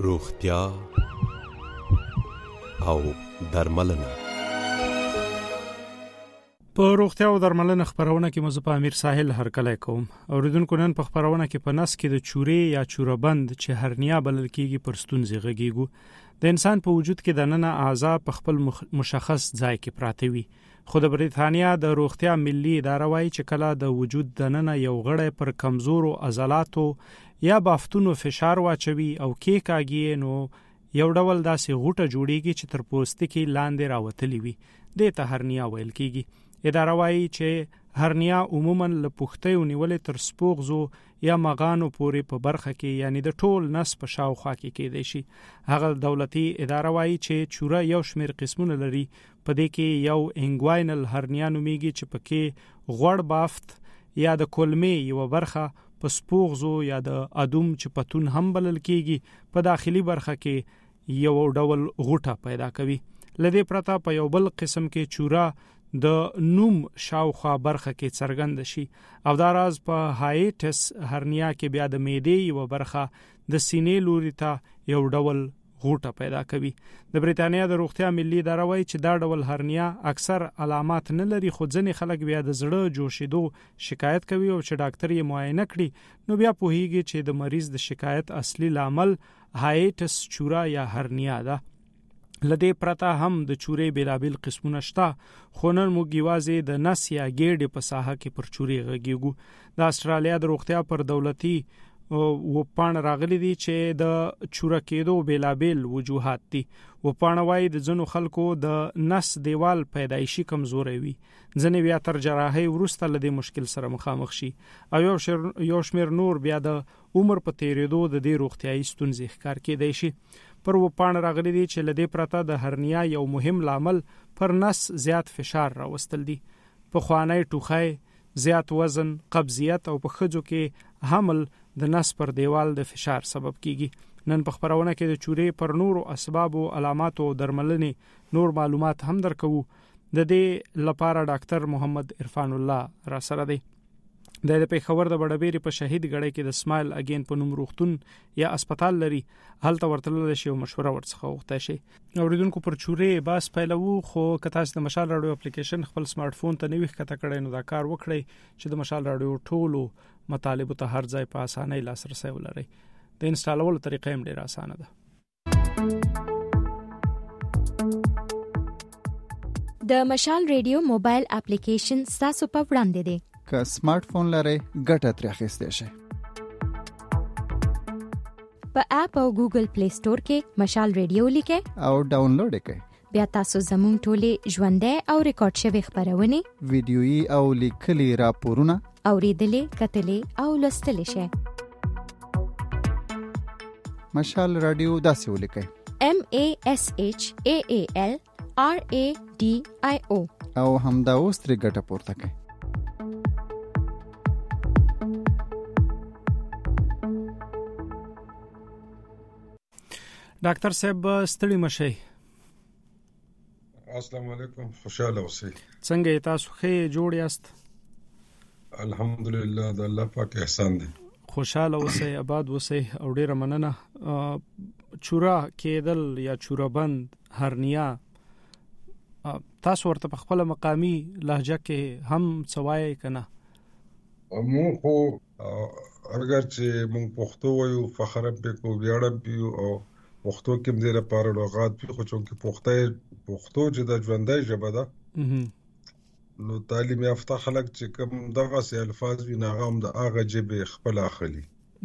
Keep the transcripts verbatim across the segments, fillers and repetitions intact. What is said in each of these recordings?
روغتیا او درملنه. په روغتیا او درملنه خبرونه کې مزه په امیر ساحل هرکلی کوم. اوریدونکو نن په خبرونه کې په نس کې د چورې یا چوربند چې هرنیا بلل کېږي پر ستونزې غږیږو. د انسان په وجود کې د ننه اعضا په خپل مشخص ځای کې پراته وي. خو د بریتانیا د روغتیا ملي اداره وايي چې کله د وجود د ننه یو غړی پر کمزورو عضلاتو یا بافتونو فشار واچوي او کېکاږي نو یو ډول داسې غوټه جوړیږي چې تر پوستکي لاندې راوتلی وي. دې ته هرنیا ویل کېږي. اداره وايي چې هرنیا عموما له پوښتیو نیولې تر سپوغزو یا مغانو پورې په برخه کې یعنی د ټول نس په شاوخوا کې کېدای شي. هغه دولتي اداره وايي چې چوره یو شمیر قسمونه لري. په دې کې یو انګواینل هرنیا نوميږي چې پکې غوړ بافت یا د کولمې یو برخه په سپوغزو یا د ادوم چې پتون هم بلل کېږي په داخلي برخه کې یو ډول غوټه پیدا کوي. لدې پرته په یو بل قسم کې چوره د نوم شاوخوا برخه کې څرګند شي او دا راز په هایټس هرنیا کې بیا د معدې یو برخه د سینې لوري ته یو ډول غوټه پیدا کوي. د بریتانیا د روغتیا ملي اداره وايي چې دا ډول هرنیا اکثر علامات نه لري خو ځینې خلک بیا د زړه جوشیدو شکایت کوي او چې ډاکټر یې معاینه کړي نو بیا پوهیږي چې د مریض د شکایت اصلي لامل هایټس چوره یا هرنیا ده. لدې پرته هم د چورې بیلابیل قسمونه شته خو نن موږ یوازې د نس یا ګېډې په ساحه کې پر چورې غږیږو. د استرالیا د روغتیا پر دولتي وپاڼه راغلي دي چې د چوره کېدو بیلابیل وجوهات دي. وپاڼه وايي د ځینو خلکو د نس دیوال پیدایشي کمزوري وي. ځینې بیا تر جراحي وروسته له دې مشکل سره مخامخ شي او یو شر یو شمیر نور بیا د عمر په تیریدو د دې روغتيایي ستونزې ښکار کېدای شي. پر وپاڼه راغلي دي چې لدې پرته د هرنیا یو مهم لامل پر نس زیات فشار راوستل دي. په خوانی ټوخی، زیات وزن، قبضیت او په خځو کې حمل د نس پر دیوال د فشار سبب کیږي. نن په خبرونه کې د چورې پر نورو اسباب او علامات او درملنې نور معلومات هم درکو. د دې لپاره ډاکټر محمد عرفان الله را سره دی. د پیښور د بډبېری په شهید غړې کې د سمایل اگین په نوم روغتون یا هسپتال لري. هلته ورتلل شي او مشوره ورڅخه وغوښته شي. اوریدونکو پر چورې باس پیلو خو کته د مشال رادیو اپلیکیشن خپل سمارټ فون ته نوې کته کړئ نو دا کار وکړئ چې د مشال رادیو ټولو مطالب ته هر ځای په اسانۍ لاسرسي ولرئ. د انسټالولو طریقه هم ډیره اسانه ده. د مشال رادیو موبایل اپلیکیشن تاسو په وړاندې دی. که سمارټ فون لرئ ګټه ترې اخیستی شئ. په اپ او ګوګل پلی سٹور کې مشال رادیو لیکئ او ډاونلوډ کړئ. بیا تاسو زموږ ټولې ژوندۍ او ریکارډ شوی خبرونه ویډیويي او لیکلي راپورونه اوریدلې کتلې او لوستلې شئ. مشال رادیو داسې ولیکئ: M A S H A A L R A D I O او همدا اوس ترې ګټه پورته کړئ. ډاکټر صاحب ستړي مشئ. السلام علیکم، خوشاله اوسئ. څنګه تاسو ښه جوړ یاست؟ الحمدلله د الله پاک احسان دی. خوشاله اوسئ، آباد اوسئ او ډیره مننه. چوره کېدل یا چوربند هرنیا تاسو ورته په خپل مقامی لهجه کې هم سوای کنه؟ مونږ خو اگر چې مونږ پښتو وایو فخر به کو ویاړم پیو او پښتو کې دې لپاره لغات په خو چې پښتو پښتو چې د ژوندۍ ژبه ده نو تعلیم یافته خلک چې کوم دغه سي الفاظ وی ناغه هم د اغه جبه خپل اخلي.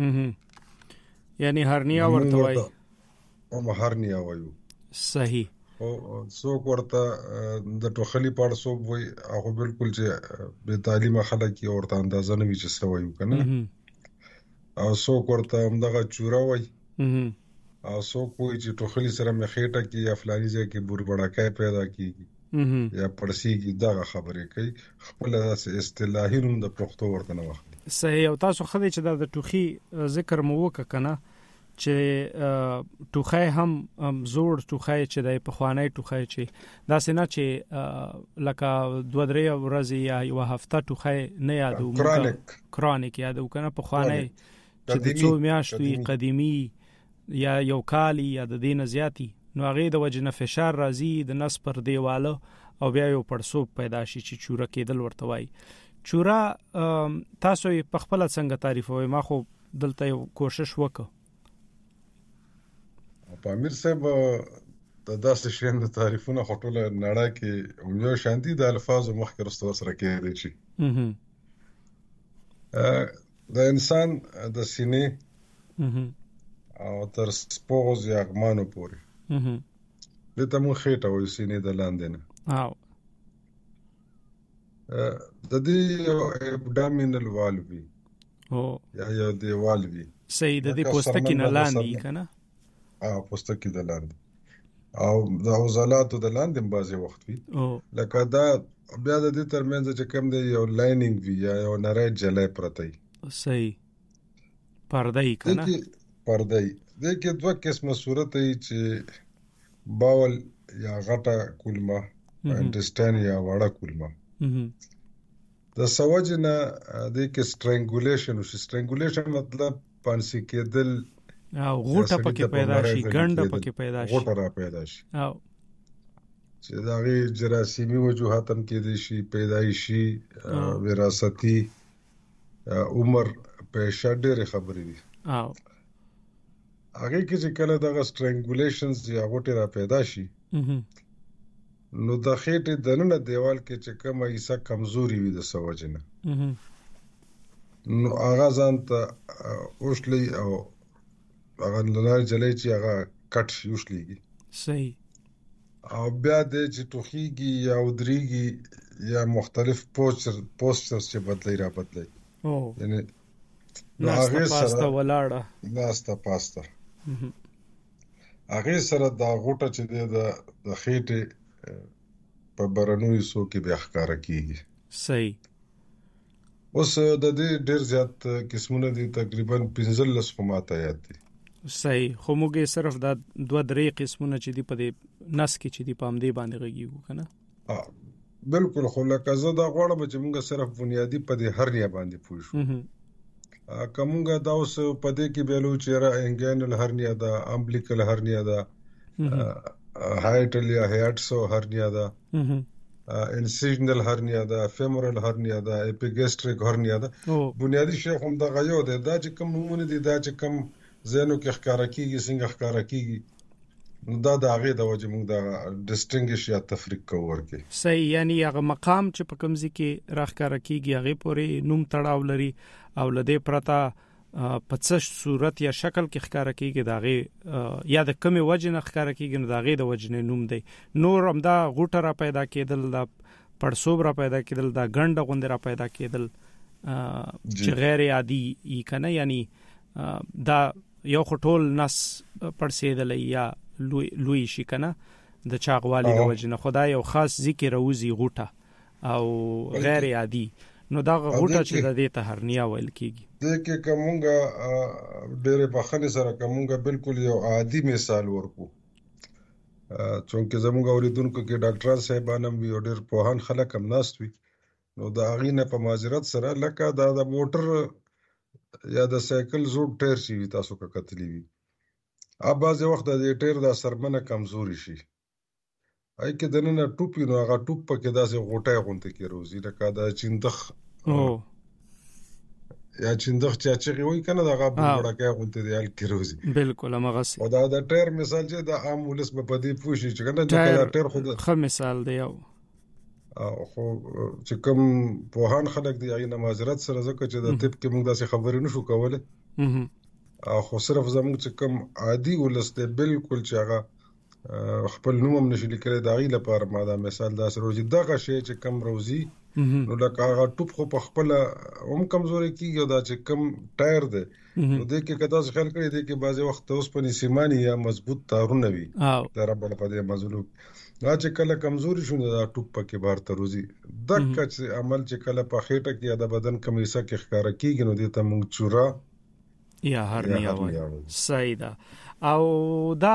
یعنی هرنیا ورته وایي او هرنیا وایو. صحیح. او څوک ورته د ټوخلی پاړ سو وای هغه بالکل چې به تعلیم خلک یې ورته اندازه نه وی چې سوایو کنه. او څوک ورته هم دغه چوره وای. او څوک وای چې ټوخلی سره مخېټه کې یا فلاني ځای کې بوربړاکای پیدا کیږي یا پړسیږي دغه خبرې کوي. خپل داسې اصطلاحي نوم د پښتو ورته نه واخلي. صحیح. او تاسو خدای چې د ټوخي ذکر مو وکړه کنه چې ټوخی هم زوړ ټوخی چې د پخوانی ټوخی چې دا سينه چې لکه دوه درې ورځې یا یو هفته ټوخی نه یادو کرونیک کرونیک یادو کنه پخوانی چې د څو میاشتې قدیمی یا یو کال یا د دې نه زیاتی نو هغه د وجنه فشار راځي د نس پر دیواله او بیا یو پړسوب پیدا شي چې چوره کېدل ورته وای. چوره تاسو په خپل څنګه تعریفوي؟ ما خو دلته یو کوشش وکړ. په امیر صاحب د داسې شین د تعریفونه خټوله نړۍ کې یو شانتي د الفاظو مخکې رسته سره کېدل شي. د انسان د سینې او تر سپوغ یا غمانو پورې دته مو خېټه وې سینې د لاندې نه او د دې ابډامینل والو وی او یا یا دی والو وی صحیح د دې پوستکی نه لاندې کنه او پوستکی د لاندې او د عضلاتو د لاندې بازي وخت وی لکه دا بیا د دې ترمنځ چې کوم دی یو لاینینګ وی یا یو نری جلای پرته صحیح پردای کنه پردای د کې دوه قسمه صورت ای چې باول یا غټه کولمه انټسټاین یا وړه کولمه د سوجنه د کې سټرنګولیشن او سټرنګولیشن مطلب پانسی کېدل او غوټه پکې پیدا شي ګنده پکې پیدا شي غوټه را پیدا شي او چې دا غي جراثیمي وجوهات هم کېدي شي پیدایشي وراثتي عمر په شډېر خبرې دي او هغه کې چې کله دغه سټرنګولیشنز یا غوټه را پیدا شي نو د خېټې د نن دیوال کې چې کومه ایسه کمزوري وي د سوجنه نو هغه ځان ته اوښلي او هغه لنار جلې چې هغه کټ شي اوښليږي صحیح او بیا د چې توخيږي یا ودريږي یا مختلف پوسچر پوسچرز چې بدلي را بدلي او یعنی ناستا پاستا ولاړه ناستا پاستا هغه سره دا غوټه چې د خېټې په برنوي سو کې بیا ښکارا کیږي صحیح. اوس د دې ډېر زیات قسمونه دي تقریبا پنځلس خماته یاد دي صحیح. خو موږ صرف دا دوه درې قسمونه چې دی په دې نس کې چې دی په امدې باندې غږیږو کنه بالکل. خو لکه زه دا غواړم چې موږ صرف بنیادی په دې هرنیا باندې پوه شو کومګه دا اوس په دې کې بیلو چې را انګینل هرنیا دا امبلیکل هرنیا دا هایټل یا هیټسو هرنیا دا انسیژنل هرنیا دا فیمورل هرنیا دا اپیګیسټریک هرنیا دا بنیادی شی هم دا غيو ده دا چې کوم نمونه دي دا چې کوم زینو کې ښکارا کیږي څنګه ښکارا کیږي دا د هغه د وجه موږ دا ډیسټینګش یا تفریق کوو ورکه صحیح. یعنی هغه مقام چې په کوم ځای کې راښکارا کیږي هغه پورې نوم تړاو لري او لدې پرتا په څه صورت یا شکل کې ښکارا کیږي داغه یا د کومه وجه نه ښکارا کیږي داغه د وجه نه نوم دی. نور هم دا غوټه را پیدا کېدل دا پړسوب را پیدا کېدل دا ګنده غوند را پیدا کېدل چې غیر عادي ای کنه یعنی دا یو خټول نس پړسېدل یا لوی لوی شي کنه د چاغوالي د وجه نه خدای یو خاص ذکر اوزي غوټه او غیر عادي نو دا غوټه چې د دې ته هرنیا ویل کیږي د کې کومګه ډېر بخښنه سره کومګه بالکل یو عادي مثال ورکو چونکه زموږ اوریدونکو کې ډاکټر صاحبان هم وی ډېر پوهان خلک هم ناست وي نو دا غینه په معذرت سره لکه دا د موټر یا د سایکل زوړ ټایر شي تاسو کا کتلی وي ا بعض وخت د ټایر د سرمنه کمزوري شي اې کې دنه ټوپ نو هغه ټوپ پکې داسې غوټه غونته کې روزي لکه دا چیندخ او یا چیندخ چې چې وي کنه دا هغه بوړکه غونته دی ال کې روزي بالکل هغه سي او دا د ټایر مثال چې د عام ولس په دې پوښي چې کنه دا ټایر خو خو مثال دی او خو چې کوم پوهان خلک دی هغه معذرت سره ځکه چې د طب کې موږ داسې خبرې نشو کولای خو صرف زموږ چې کوم عادي ولس دی بالکل چې هغه خپل نوم هم نشي لیکلی د هغې لپاره ما دا مثال داسې روزي دغه شی چې کم روزي نو لکه هغه ټوپ خو په خپله هم کمزوري کېږي او دا چې کم ټایر دی نو دې کې که تاسو خیال کړئ دې کې بعضې وخت اوسپنې سیمانې یا مضبوط تارونه وي د ربړ په دې مظلوم دا چې کله کمزوري شو دا ټوپ پکې بار ته روزي دغه عمل چې کله په خېټه کې یا د بدن کوم حصہ کې ښکاره کېږي نو دې ته موږ چوره یا هرنیا وایي. صحیح ده. او دا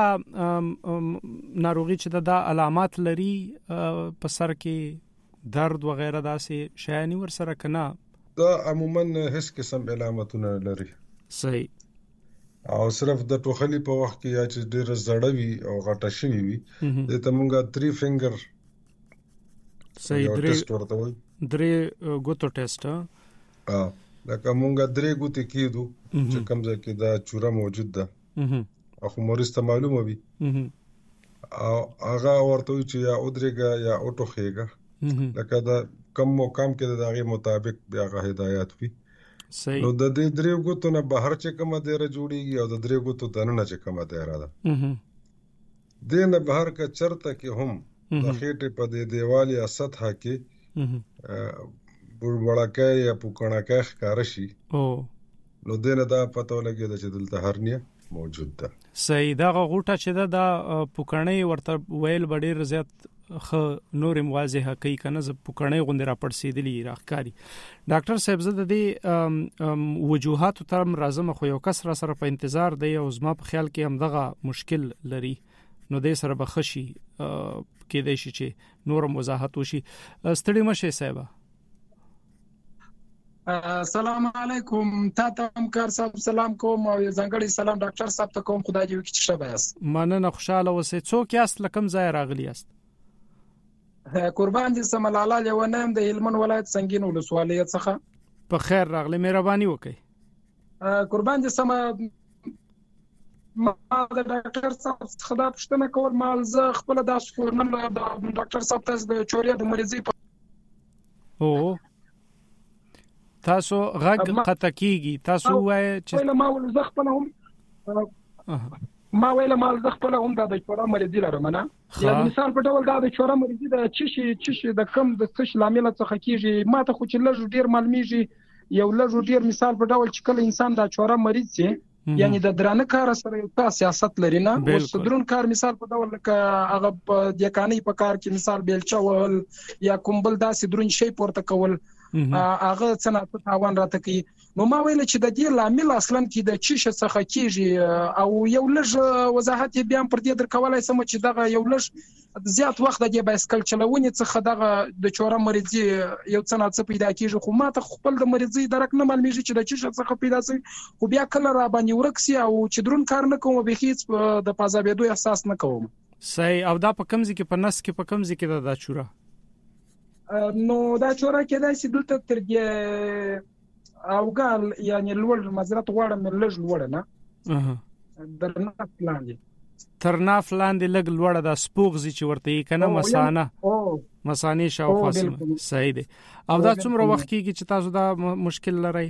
ناروغي چې دا علامات لري په سر کې درد وغیرہ داسې شایانی ور سره کنه دا عموما هیڅ قسم علامتونه لري. صحیح. او صرف د ټوخلي په وخت کې یا چې ډېر زړه وي او غټه شوی وي د ته مونږه تری فینګر صحیح درې ټیسټ ورته وي درې ګوتو ټیسټ ها لکه مونږه درې ګوتې کېدو چې کوم ځای کې دا چوره موجود ده اخو مریض ته معلومه وي او هغه ورته وي چې یا ودرېږه یا وټوخېږه لکه دا کم مقام کې د هغې مطابق بیا هغه هدایات وي صحیح نو د دې درې ګوتو نه بهر چې کومه دایره جوړیږي او د درې ګوتو دننه چې کومه دایره ده دې نه بهر که چرته کې هم د خېټې په دې دیوال یا سطحه کې بوړبړکۍ یا پوکڼکۍ ښکاره شي نو دې نه دا پته ولګېده چې دلته هرنیه موجود ده. صحیح دغه غوټه چې ده د پوکڼۍ ورته ویل به ډېر زیات خو نور واضحه کوي کنه ز پوکڼۍ غوندې را پړسېدلی راښکاري. ډاکټر صاحب زه د دې وجوهاتو ته راځم خو یو کس را سره په انتظار دی او زما په خیال کې هم دغه مشکل لري نو دې سره به خشي کېدای شي چې نورم وضاحت وشي. ستړي مشه صاحب. السلام علیکم تا ته همکار صاحب سلام کوم او ځانګړي سلام ډاکټر صاحب ته کوم. خدای دې وکړي چې ښه یاست. مننه خوشاله اوسئ. څوک یاست لکم ځای راغلی یاست؟ قربان دي سم لاله لیونم د هلمند ولایت سنگین ولسوالۍ څخه. په خیر راغلی مهرباني وکړئ. قربان دي سم ما د ډاکټر صاحب څخه دا پوښتنه کول مال زه خپل د سپورنم د ډاکټر صاحب ته د چوریا د مریضي او تاسو غږ قطع کیږي تاسو وای چې ما ول زه خپل هم ما ویل مال زه خپل هم د چورا مریضي لرم نه یعنی مثال په ډول دا د چورا مریضي د چشي چشي د کم د څه لامل څخه کیږي ما ته خو چې لږ ډیر معلومیږي یو لږ ډیر مثال په ډول چې کله انسان د چورا مریض شي یعنی د درانه کار سره یو تاسو سیاست لري نه اوس درون کار مثال په ډول ک هغه د کاني په کار کې مثال بیلچا ول یا کومبل داسې درون شی پورته کول هغه څنګه تاوان راته کوي. نو ما ویل چې د دې لامل اصلا کې د چیش څخه کیږي او یو لږ وضاحت بیان پر دې در کولای سم چې دغه یو لږ زیات وخت د بایسکل چلونې څخه دغه د چوره مریضي یو څنګه پیدا کیږي خو ما ته خپل د مریضي درک نه معلومیږي چې د چیش څخه پیدا شي خو بیا کله را باندې ورکسي او چې درون کار نه کوم به هیڅ د پازابېدو احساس نه کوم. صحیح. او دا په کمزې کې په نس کې په کمزې کې دا چوره نو دا چوره کې دا چې دلته تر دې او ګال یعنی لوړ مزرات غواړم لږ لوړ نه درنه لاندې تر ناف لاندې لږ لوړ د سپوغزي چې ورته یې کنه مسانه مسانې شاوخوا سم. صحیح دی. او دا څومره وخت کېږي چې تاسو دا مشکل لرئ؟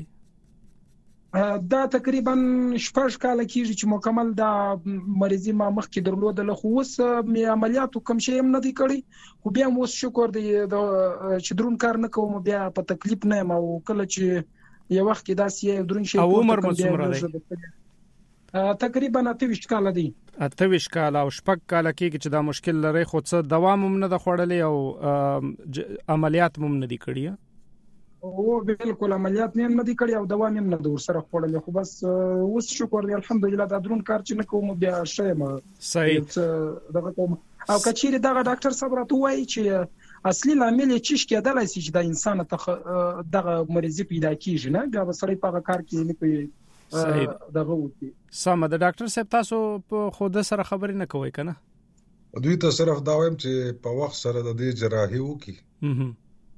دا تقریبا شپږ کال کېږي چې مکمل دا مریضي ما مخکې درلودل خو اوس می عملیاتو کوم شی هم نه دی کړی خو بیا مو شکر دی چې درون کار نه کوم بیا په تکلیف نه یم او کله چې یو وخت کې دا سی درون شي او عمر مو څومره دی؟ تقریبا اته ویشت کال دی. اته ویشت کال او شپږ کال کېږي چې دا مشکل لري خو څه دوام هم نه د خوړلې او عملیات هم نه دی کړی؟ او بالکل عملیات نه نه دي کړی او دوام هم نه د ورسره خوړل خو بس اوس شکر دی الحمدلله دا درون کار چې نه کوم بیا شیم. صحیح. دغه کوم او کچېری دغه ډاکټر صاحب راته وایي چې اصلي لامل یې چیش کېدلای شي چې د انسان ته دغه مریضي پیدا کیږي نه بیا وسړی په کار کې نه کوي. صحیح. دغه وتی سم د ډاکټر صاحب تاسو په خود سره خبرې نه کوئ کنه؟ دوی ته صرف دا وایم چې په وخت سره د دې جراحي وکي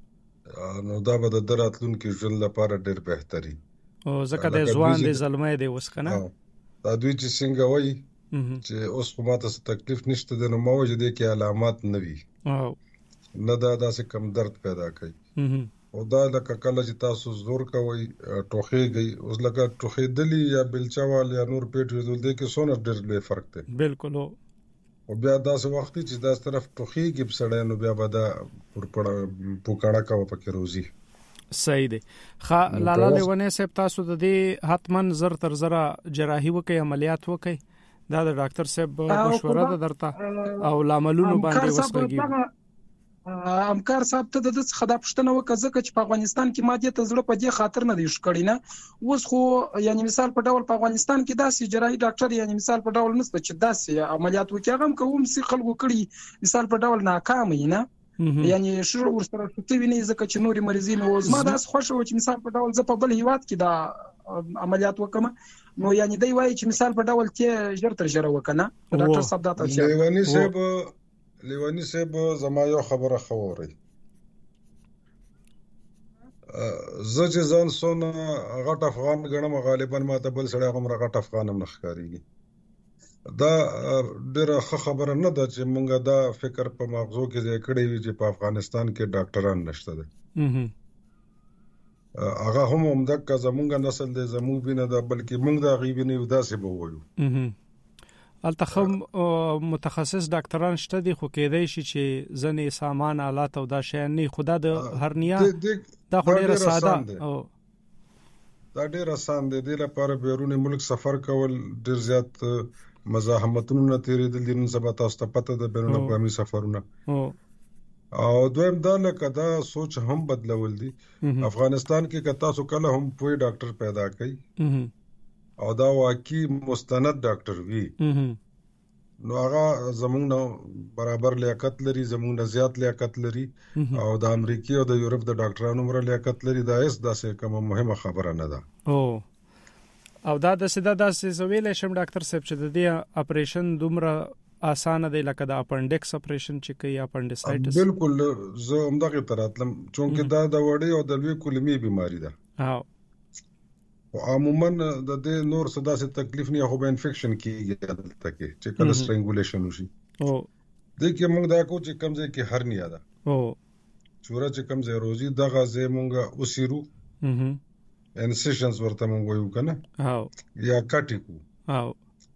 نو دا به د دراتلونکو ژوند لپاره ډېر بهتري او ځکه د ځوان د زلمې دی وس کنه دا دوی چې څنګه وایي چې اوس په ماته څه تکلیف نشته د نو موجه دي کې علامات نه وي او نه دا داسې کم درد پیدا کوي او دا لکه کله چې تاسو زور کوي ټوخېږي اوس لکه ټوخېدلی یا بلچاوال یا نور پیټ ویدل دي کې څونه ډېر لوی فرق دی. بالکل. او بیا داسې وخت چې دا طرف ټوخېږي په سړی نو بیا به دا پړپړه پوکاڼه کوه پکې روزي. صحیح دی. خا لاله لیونی صاحب تاسو د دې حتمن زر تر زره جراحي وکي عملیات وکي دا د ډاکټر صاحب مشوره ده درته او لاملونو باندې وسګي. همکار صاحب ته د څه خدا پښتنه وکړه ځکه چې په افغانستان کې ماده ته زړه په دې خاطر نه دی شکړی نه اوس خو یعنی مثال په ډول په افغانستان کې داسې جراحي ډاکټر یعنی مثال په ډول نشته چې داسې عملیات وکړي هم کوم سي خلکو کړی مثال په ډول ناکام نه یعنی شروع ورسره څه ویني ځکه چې نوري مریضین او زما داس خوشو چې مثال په ډول ز په بل هیواد کې دا عملیات وکم نو یعنی دی وایي چې مثال په ډول ته ژر تر ژر وکنه ډاکټر صاحب دا تاسو لیوانی صاحب لیوانی صاحب زما یو خبره خوري زه چې ځان سونه غټ افغان غنم غالبا ماته بل سړی غومره غټ افغان هم نخکاریږي دا ډیره ښه خبره نه ده چې مونږه دا فکر په مغزو کې ځای کړی وي چې په افغانستان کې ډاکټران نشته ده هغه هم همدغه زمونږ نسل دی زموږ بینه ده بلکې مونږ د هغې بینه یو داسې به وایو التخم متخصص ډاکټران شته دي خو کېدای شي چې ځنې سامان آلات او دا شیان نه خدا د هرنیا دا خو ډیره ساده او دا ډیره آسان دی د لپاره بیرون ملک سفر کول ډیر زیات مزاحمتونو نه تیرېدل دي نن سبا تاسو ته پته ده بین الاقوامي سفرونه او دویم دا لکه دا سوچ هم بدلول دي افغانستان کې که تاسو کله هم پوی ډاکټر پیدا کړئ او دا واقعي مستند ډاکټر وي نو هغه زمونږ نه برابر لیاقت لري زمونږ نه زیات لیاقت لري او د امریکای او د یورپ د ډاکټرانو مر لیاقت لري دا هیڅ داسې کومه مهمه خبره نه ده او او دا د سیده داسې زویل شم ډاکټر صاحب چې د دې اپریشن دومره آسان دی لکه د اپنډکس اپریشن چې کوي اپنډسایټس بالکل زه همدغه تراتلم چونکه دا د وړي او د لوی کولمي بیماری ده او او عموما د دې نور صدا سے تکلیف نه هو به انفیکشن کیږي دلته کې چې کله سټرنګولیشن وشي او د کې موږ دا کو چې کمزې کې هرنیا ده او چوره چې کمزې روزي دغه زې موږ اوسیرو هم انسیشنز ورته موږ وایو کنه او یا کټیکو او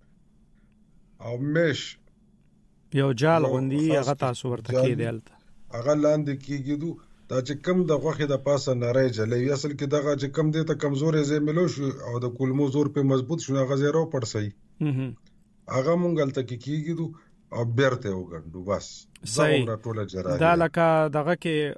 او مش یو جال غوندي هغه تاسو ورته کې دیلته هغه لاندې کېږي دا چې کم د غوخه د پاسه نری جلوي اصل کې دغه چې کم دې ته کمزورې زې ملو شو او د کولمو زور په مضبوط شو هغه زیرو پړسي هغه مونږ ته کېږي او بیرته وګڼو بس صحیح دا لکه دغه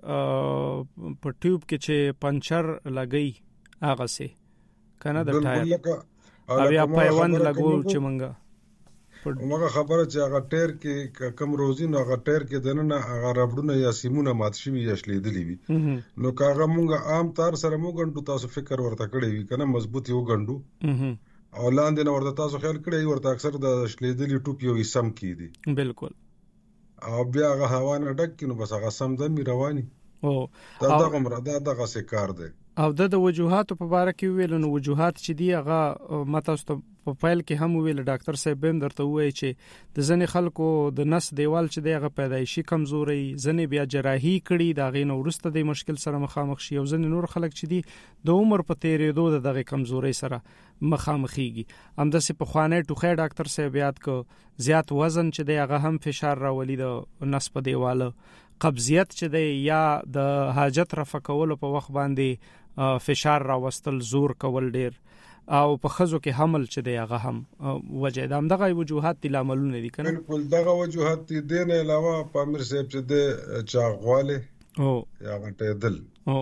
کې په ټیوب کې چې پنچر لګي هغه سي کنه د ټایر او یا پیوند لګو چې مونږه مګه خبره چې هغه ټایر کې کم روزي نو هغه ټایر کې دنه هغه ربړونه یا سیمونه مات شوی یا شلیدلی وي نو کاغه مونږه عام طور سره مونږ تاسو فکر ورته کړی وي کنه مضبوط یو غندو او لاندې نو ورته تاسو خیال کړی ورته اکثر د شلیدلی ټوپ یو سم کی دي بالکل او بیا هغه هوا نه ډک کینو بس هغه سم د می رواني او دا دغه مردا دغه څه کار دی او د وجوهات په اړه کې ویل نو وجوهات چې دی هغه متاسو په فایل کې هم ویل ډاکټر صاحب هم درته وایي چې د ځنې خلکو د نس دیوال چې دی هغه پیدایشي کمزوري ځنې بیا جراحي کړي دا غي نو ورسته د مشکل سره مخامخ شي او ځنې نور خلک چې دی د عمر په تیریدو د دغه کمزوري سره مخامخيږي هم د په خوانه ټوخه ډاکټر صاحب یاد کو زیات وزن چې دی هغه هم فشار راولي د نس په دیواله قبضیت چې دی یا د حاجت رفع کول په وخت باندې فشار راوستل زور کول ډیر او په خزو کې حمل چې دی هغه هم وجه د همدغه وجوهات دي لاملونه دي کنه بالکل دغه وجوهات دي د نه علاوه پامیر صاحب چې د چاغواله او یا غټه دل او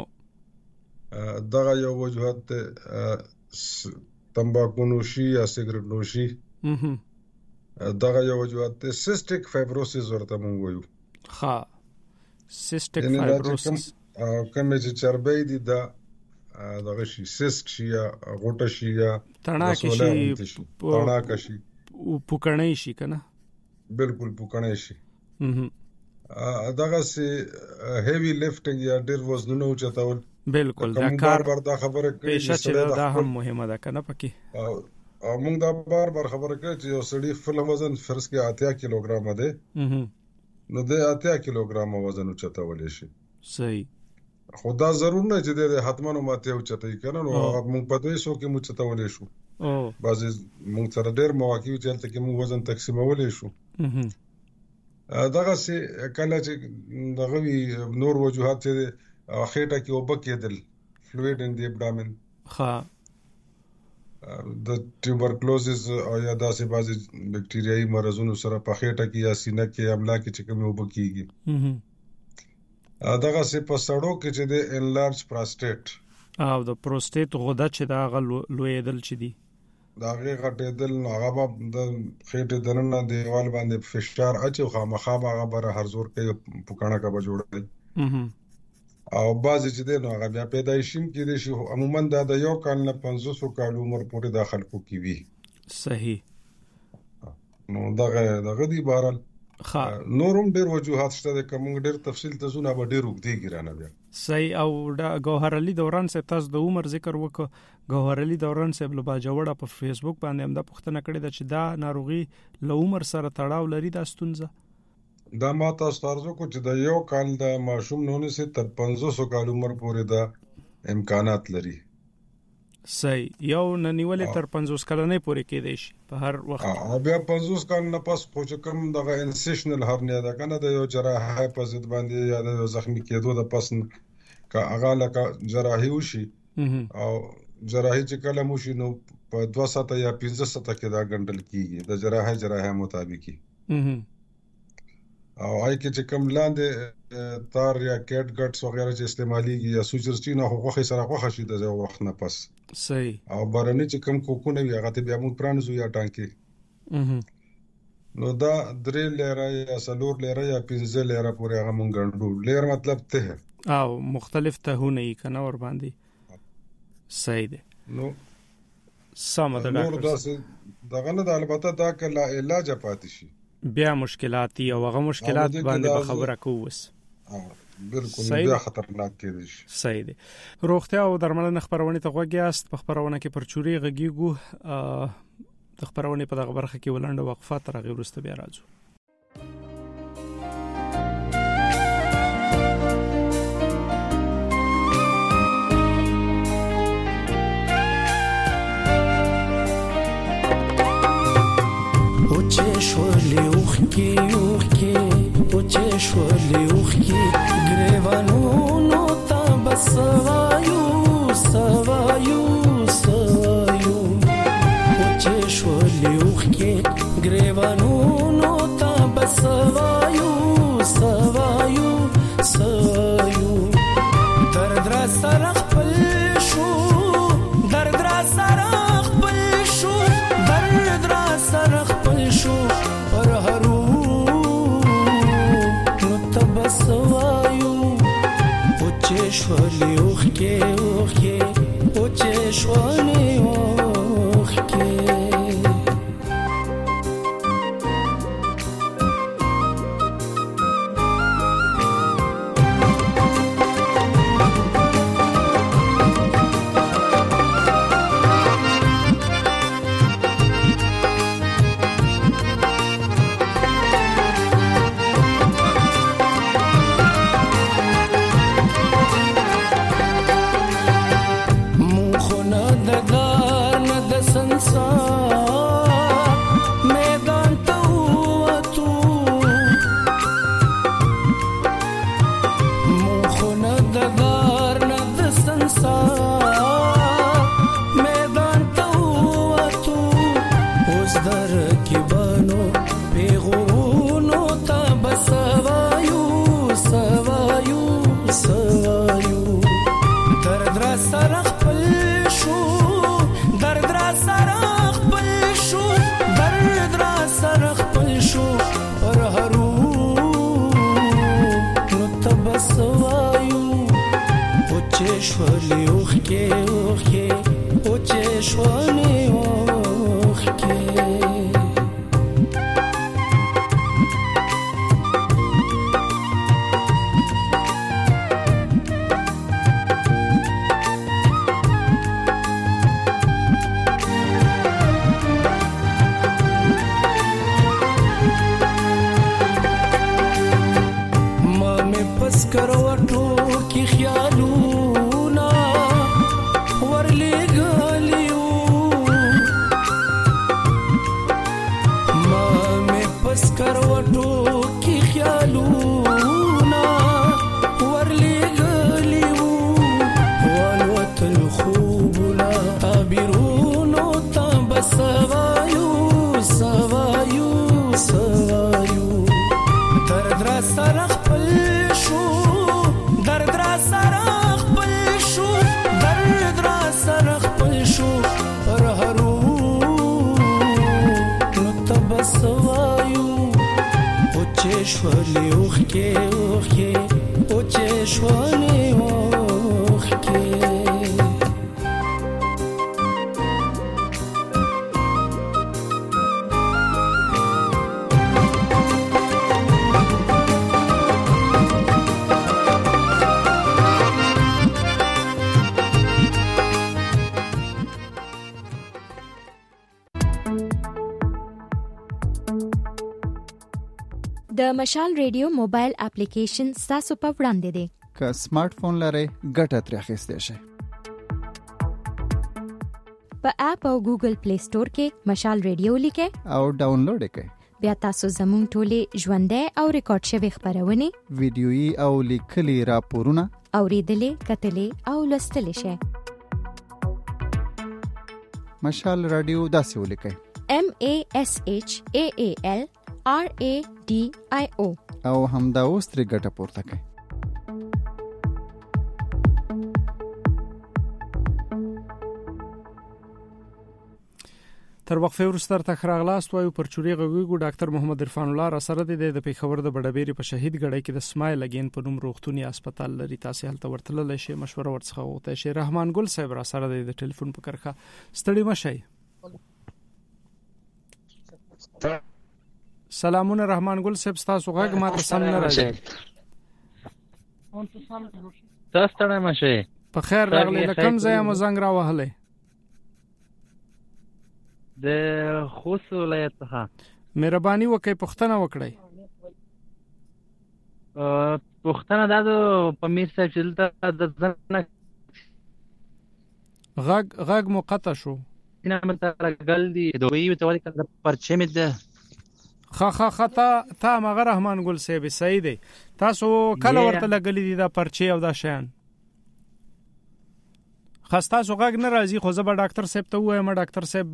دغه یو وجوهات ته تمباکو نوشي یا سیګریټ نوشي دغه یو وجوهات ته سیسټیک فایبروسس ورته مونږ وایو ها سیسټیک فایبروسس کوم چې چربی دي دا دغه شي سیسټ شي یا غوټه شي یا تڼاکه شي تڼاکه شي او پوکړنی شي کنه بالکل پوکړنی شي دغه سي هیوی لفټینګ یا ډیر وزنونه اوچتول بالکل دا کار بار دا خبره کوي چې دا هم مهمه ده کنه پکې او موږ دا بار بار خبره کوي چې یو سړی خپل وزن فرض کې اتیا کیلوګرام ده نو د اتیا کیلوګرام وزن اوچتول شي صحیح خدا ضرور نه چې د حتمنو ماته اوچتای کنه نو موږ په دوی سو کې اوچتول شو او بعضی موږ سره ډیر مواقع چې تل کې موږ وزن تقسیمول شو دغه سي کله چې دغه نور وجوهات چې خېټه کې وبکېدل فلویډ ان دی ابډامن ها د ټیوبرکلوزز او یا داسې بعضی بکټیریايي مرزونو سره په خېټه کې یا سینه کې املا کې چې کوم وبکېږي دغه سي په سړو کې چې د انلارج پروستیټ او د پروستیټ غده چې دا غل لویدل چې دي دا غي غټېدل هغه د خېټه دننه دیوال باندې فشار اچو خامخا هغه بر هر زور کې پکانه کا به جوړل او بعضی چې دی نو هغه بیا پیدایشیم کې دي شي عموما دا د یو کال نه پنځوس کال عمر پورې د خلکو کې وي. صحیح. نو دغه دغه دی بهرحال ها نورم ډیر وجوهات شته د کوم ډیر تفصیل ته زونه به ډیر وګدي ګرانه بیا. صحیح. او د گوهر علي دوران صاحب تاسو د عمر ذکر وکړ. گوهر علي دوران صاحب له باجوړه په فیسبوک باندې هم دا پوښتنه کړې ده چې دا ناروغي له عمر سره تړاو لري دا ستونزه. دا ما تاسو تاسو کو چې د یو کال د ماشوم نونه سي تر پنځوس کال عمر پورې دا امکانات لري. صحیح. یو ننیولې تر پنځوس کلنې پورې کېدای شي په هر وخت. او بیا پنځوس کال نه پس خو چې کوم دغه انسیشنل هرنیا ده کنه د یو جراحي په ضد باندې یا د زخمی کېدو د پس کا هغه لکه جراحي وشي او جراحي چې کله مو شي نو په دوه ساعته یا پنځه ساعته کې دا ګڼل کیږي د جراحي جراحي مطابقي. او آی کې چې کوم لاندې تار یا کټ ګټس وغیرہ چې استعماليږي یا سوچر چې نه خوخه سره خوخه شي د وخت نه پس. صحیح. او بارني چې کوم کوکونه وي هغه ته بیا موږ پرانځو یا ټانکي. نو دا درې لاره یا څلور لاره یا پنځه لاره پورې هغه مونږ ګڼو. لیر مطلب ته او مختلف تهونه یې کنه ور باندې. صحیح ده. نو سم ده نور داسې دغه نه د البته دا کله علاج پاتې شي بیا مشکلات او هغه مشکلات باندې به خبره کووس. بالکل بیا خطرناک کېږي. صحیح ده. روغتیا او درملنه خبرونه ته غوږیاست. په خبرونه کې پرچوري غږیږو. د خبرونه په دغه برخه کې ولنډه وقفه تر هغه وروسته بیا راځو. شولی اوخکی اوخکی اوچه شولی اوخکی گریوانونو تا بسوایو سوایو سوایو اوچه شولی اوخکی گریوانونو تا بسوایو سوایو سوایو درد را سرخ پل شو درد را سرخ پل شو درد را سرخ پل شو پر هرو نو تبسوایو اوچه شولی اوخکی اوخکی اوچه شولی اوخکی شولی اوخکی اوخکی اوچه شولی اوخکی مامي پس کروټو کی خیالو سکروټو کی خیالونا ورلی غلیو والوتن خوبنا تعبیرونو تاب سوایو سوایو سوایو درد را سرخ پل شو درد را سرخ پل شو درد را سرخ پل شو پر هرو نو تاب سوایو اوچه شولی اوخکی اوخکی اوچه شولی اوخکی د مشال ریډیو موبایل اپلیکیشن ستاسو په وړاندې دی. که سمارټ فون لرئ ګټه ترې اخیستی شئ. په اپ او ګوګل پلی سٹور کې مشال ریډیو لیکئ او ډاونلوډ یې کړئ. بیا تاسو زموږ ټولې ژوندۍ او ریکارډ شوي خبرونه، ویډیويي او لیکلي راپورونه اوریدلې، کتلې او لوستلې شئ. مشال رادیو داسې ولیکئ: M A S H A A L R A D I O او همدا اوس ترې ګټه پورته کړئ. تر وقفه وروسته تر راغلاست وایو پر چوري غوګو ډاکټر محمد عرفان الله را سره دی د پیښور د بډبېری په شهید غړی کې د سمایل اگین په نوم روغتونی هسپتال لري. تاسو هلته ورتللی شئ، مشوره ورڅخه وغوښتئ شئ. رحمان ګل صاحب را سره دی د ټلیفون په کرخه. ستړي مشئ. سلامونه رحمان ګل صاحب، تاسو غږ ماته سم نه راځي. تاسو ستړي مشئ. په خیر راغلی. د کوم ځای مو زنګ را وهلی؟ د خوست ولایت څخه. مهرباني وکړئ پوښتنه وکړئ. پوښتنه دا ده په میر صاحب چې دلته د ځنه غږ غږ مو قطع شو. نه متره ګل دی دوی ته ولې کړه پرچې مې ده. خا خا خطا تا مغه رحمان ګل صاحب صحیح دی. تاسو کله ورته لګلې دي دا پرچې او دا شیان؟ خاصه سو غږ نه راځي. خو زه به ډاکټر صاحب ته وایم، ډاکټر صاحب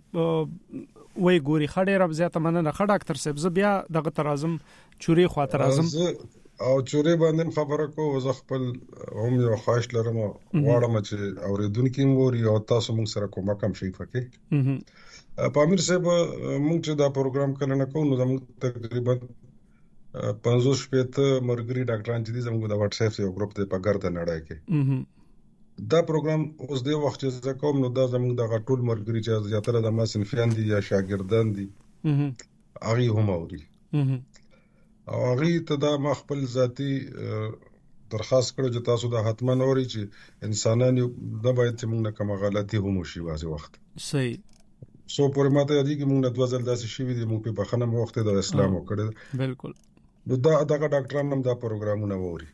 وای ګوري خړې رب زیاته مننه. خړ ډاکټر صاحب زه بیا دغه ترازم چوري خاطر اعظم او چوري باندې خبره کو. زه خپل هم یو خواهش لرم غواړم چې اوریدونکو موري او تاسو موږ سره کومه کم شي فکر. پامیر صاحب موږ چې دا پروګرام کله نه کوو نو زموږ تقریبا پنځوس شپږ مرګري ډاکټران چې دي زموږ د واتس اپ یو ګروپ دی په ګرد نړۍ کې. دا پروګرام اوس د وخت چې زه کوم نو دا زموږ د غټول مرګري چې زیاتره د ما صنفیان دي یا شاګردان دي هغه هم اوري او هغه ته دا ما خپل ذاتی درخواست کړو چې تاسو دا حتما اوري چې انسانان د باید چې موږ نه کوم غلطي هم وشي واسه وخت. صحیح. سو پر ماته یادی کې موږ د دوزل داسې شي دي موږ په بخنه وخت د اسلام وکړه. بالکل. نو دا دغه ډاکټران هم دا پروګرامونه ووري.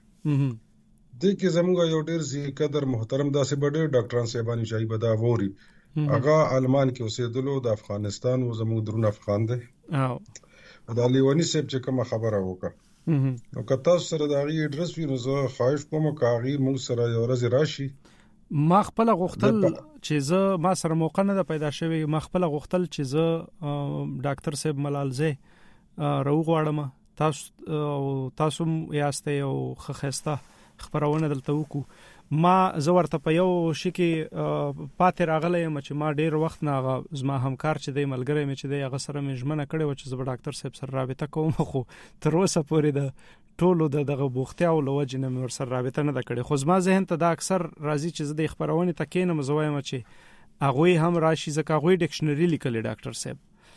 د کې زموږ یو ډیر زی قدر محترم داسې بډې ډاکټران صاحبانی شای بدا ووري. هغه آلمان کې اوسېدلو د افغانستان او زموږ درون افغان دی. او دا لیونی صاحب چې کوم خبره وکړه. نو که تاسو سره دا غي اډرس وینو زه خواهش کوم کاغي موږ سره یو ورځ راشي. ما خپل غوښتل چې زه ما سره موقع نه پیدا شوی. ما خپل غوښتل چې زه ډاکټر صاحب ملالزه راوغواړم. تاسو تاسو یاستئ او خخسته خبرونه دلته وکړو. ما زه ورته په یو شي کې پاتې راغلی یم چې ما ډیر وخت نه زما همکار چې دی ملګری مې چې دی هغه سره مې ژمنه کړې و چې زه به ډاکټر صاحب سره رابطه کوم. خو تر اوسه پورې د ټولو د دغه بوختیا او لوجه نه مې ور سره رابطه نه ده کړې. خو زما ذهن ته دا اکثر راځي چې زه د خبرونه تکینم زه وایم چې هغه هم راشي ځکه هغه ډکشنری لیکل ډاکټر صاحب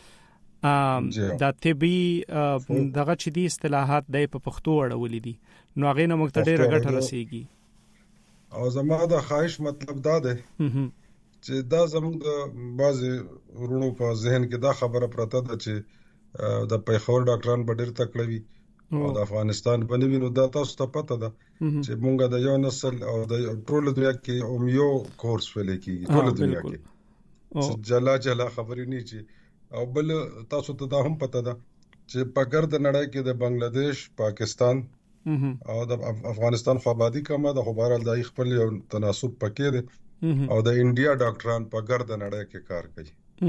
دا طبي دغه چې دي اصطلاحات د په پښتو اړولې دي نو هغه نه موږ ته ډیره ګټه رسیږي. او زما د خواهش مطلب دا ده چې دا زموږ د بعضي ورونو په ذهن کې دا خبره پرته ده چې د پیښور ډاکټران ډیر تکړه وي او د افغانستان باندې وینو. دا تاسو ته پته ده چې موږ د یو نسل او د ټول دنیا کې اومیو کورس ولې کیږي ټول دنیا کې جلا جلا خبرې نه چی. او بل تاسو ته دا هم پته ده چې په ګرد نړۍ کې د بنگلاديش، پاکستان او د افغانستان خو آبادی کمه ده خو بهرحال د خپل یو تناسب پکې ده او د انډیا ډاکټران په ګرد نړۍ کې کار کوي.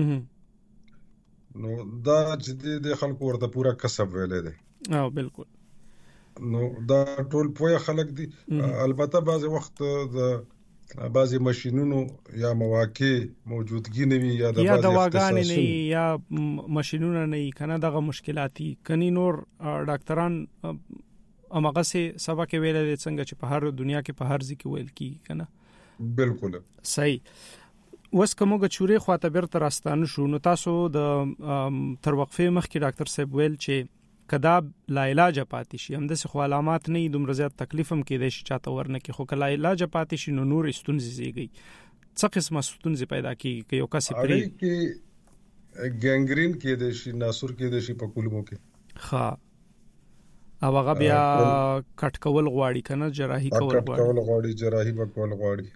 نو دا چې د خلکو ورته پورا کسب ویلې ده. او بالکل. نو دا ټول پوهه خلک دي. البته بعضی وخت د بعضی ماشينونو یا مواقع موجودګي نه وي یا د بعضی دواګانې نه یا ماشينونه نه کنه دغه مشکلاتي کني نور ډاکټران امغه سي سبا کې ویل دي څنګه چې په هر دنیا کې په هر ځای کې ویل کی کنه. بالکل صحیح. وس کومه چوري خواته بیرته راستانه شو نو تاسو د تر وقفه مخکې ډاکټر صاحب ویل چې کدا لا علاج پاتې شي هم د خو علامات نه دوم رضایت تکلیف هم کې د چاته ورنه کې خو کله علاج پاتې شي نو نور ستونزې زیږي. څه قسمه ستونزې پیدا کیږي که یو کس پرې ګنګرین کې د شي ناسور کې د شي په کولمو کې ها او هغه بیا کټ کول غواړي کنه جراحي کول غواړي کټ کول غواړي جراحي به کول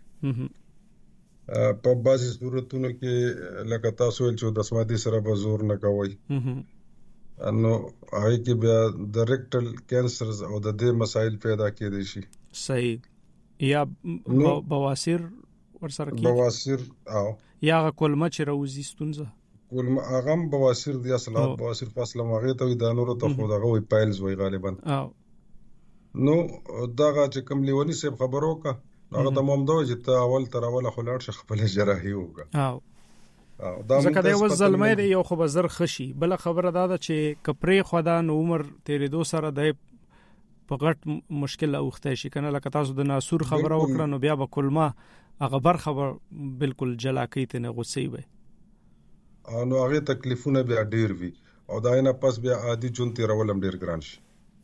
غواړي په بعضي صورتونو کې لکه تاسو ول چې د سمادي سره به زور نه کوي نو هغه کې بیا د ریکټل کینسرز او د دې مسایل پیدا کېدي شي صحیح یا بواسیر ورسره کې بواسیر او یا کولمه چې روزي ستونزه کولمه هغه بواسیر د اصلات بواسیر فاصله ماغه ته د نورو ته خو دغه وی پایلز وی غالبا او نو دغه چې کوم لیونی سیب خبرو کا هغه تمام دوه چې ته اول تر اوله خلاړ شخ خپل جراحي وکا او ځکه دا یو ظلمه دی یو خو بزر خشي بل خبره دا ده چې کپرې خدا نو عمر تیرې دو سره د په غټ مشکل اوخته شي کنه لکه تاسو د ناسور خبره وکړه نو بیا به کلمه هغه بر خبر بالکل جلاکی ته نه غوسي وي نو هغه تکلیفونه بیا ډیر وي او دا نه پس بیا عادي جون تیرولم ډیر ګران شي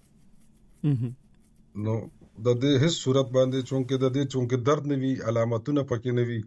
نو د دې هیڅ صورت باندې چونکه د دې چونکه درد نه وي علامتونه پکې نه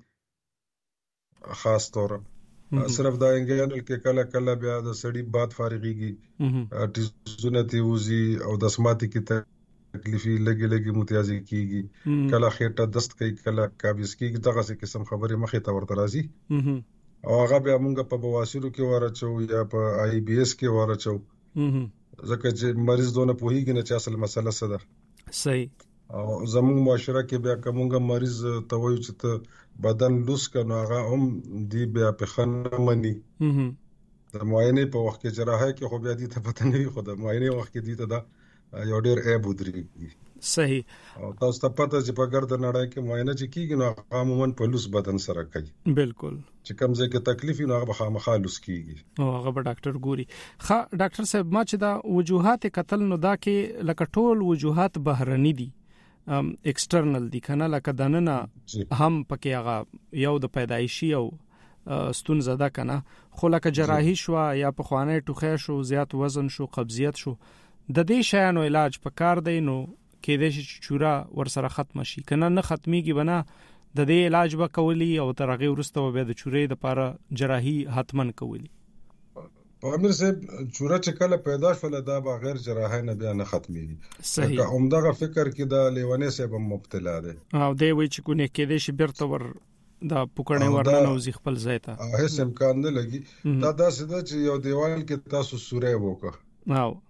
وي خاص طور صرف دا انګیانل کې کله کله بیا د سړی باد فارغيږي تیزونه تیوزي او د سماعتي کې تکلیفي لګي لګي متیازي کیږي کله خېټه دست کوي کله قابض کیږي دغه څه قسم خبره مخې ته ورته راځي او هغه بیا موږ په بواسیرو کې ورچو یا په آی بي اس کې ورچو ځکه چې مریض دونه پوهیږي نه چې اصل مسله څه ده صحیح او زموږ معاشره کې بیا کومه مریض ته وایي چې ته بدن لوس کنه هغه هم دی بیا په خنه مني د معاینه په وخت کې جراحه کې خو بیا دي ته پته نه وي خو د معاینه وخت کې دي ته دا یو ډیر عیب ودرېږي صحیح او تاسو ته پته چې په ګرد نړۍ کې معاینه چې کیږي نو عموما په لوس بدن سره کوي بالکل چې کوم ځای کې تکلیف نو هغه خامخا لوس کیږي او هغه به ډاکټر ګوري ښه ډاکټر صاحب ما چې دا وجوهات قتل نو دا کې لکه ټول وجوهات بهرني دي ایکسټرنل دي کنه لکه دننه هم پکې هغه یو د پیدایشي او ستونزه ده کنه خو لکه جراحي شو یا په خوانه ټوخه شو زیات وزن شو قبضیت شو د دې شیانو علاج پکار دی نو کې د شي چورا ور سره ختم شي کنه نه ختميږي بنا د دې علاج وکولي او ترغه ورسته به د چورې د لپاره جراحي حتمن کولی امیر صاحب چورا چې کله پیدا شول دا بغیر جراحي نه بیا نه ختميږي صحیح که عمدغه فکر کې د لیوانې سبب مبتلا ده او دی وی چې کو نه کې د شي بیرته ور دا پوکړې ورنه نو ځ خپل ځای ته هیڅ امکان نه لګي دا داسې ده چې یو دیوال کې تاسو سورې وکړه او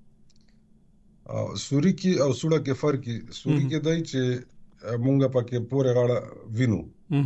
او سوري کې او سوړه کې فرق کې سوري کې دای چې مونږه پکې پورې غاړه وینو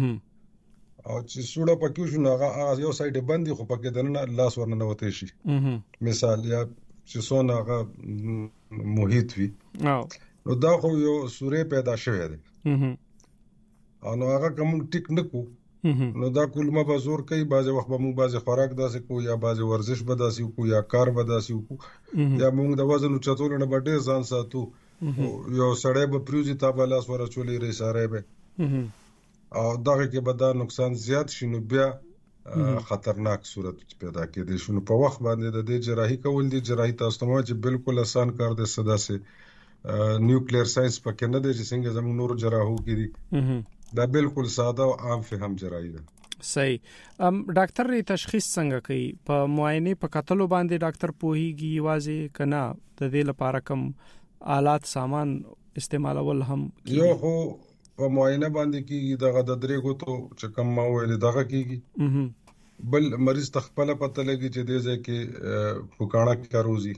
او چې سوړه پکې شو نو هغه یو سایډ باندې خو پکې دنه لاس ورننه وته شي مثال یا چې څونه هغه محیط وي نو دا خو یو سورې پیدا شوه دی او نو هغه کوم ټیک نکو نو دا کلمه به زور کوي بعض وخت به موږ بعض خوراک داسې کو یا بعض ورزش به داسې کو یا کار به داسې کو یا موږ د وزن چتول نه به ډېر ځان ساتو یو سړی به پریوزي تا به لاس ورچولې ری ساره به او دغه کې به دا نقصان زیات شي نو بیا خطرناک صورت پیدا کېدای شي نو په وخت باندې د دې جراحي کول دي جراحي تاسو ته چې بالکل آسان کار دی صدا سي نیوکلیر ساينس پکې نه دی چې څنګه زموږ نور جراحو کې دي دا بالکل ساده او عام فهم جراحي ده صحیح ام ډاکټر ری تشخیص څنګه کوي په معاینه په کتلو باندې ډاکټر پوهیږي واځي کنه د دې لپاره کوم آلات سامان استعمالول هم یو خو په معاینه باندې کیږي دغه د درې غوتو چې کوم ما ویل دغه کیږي بل مریض تخپل پته لګي چې دې ځکه پوکاڼه کاروزي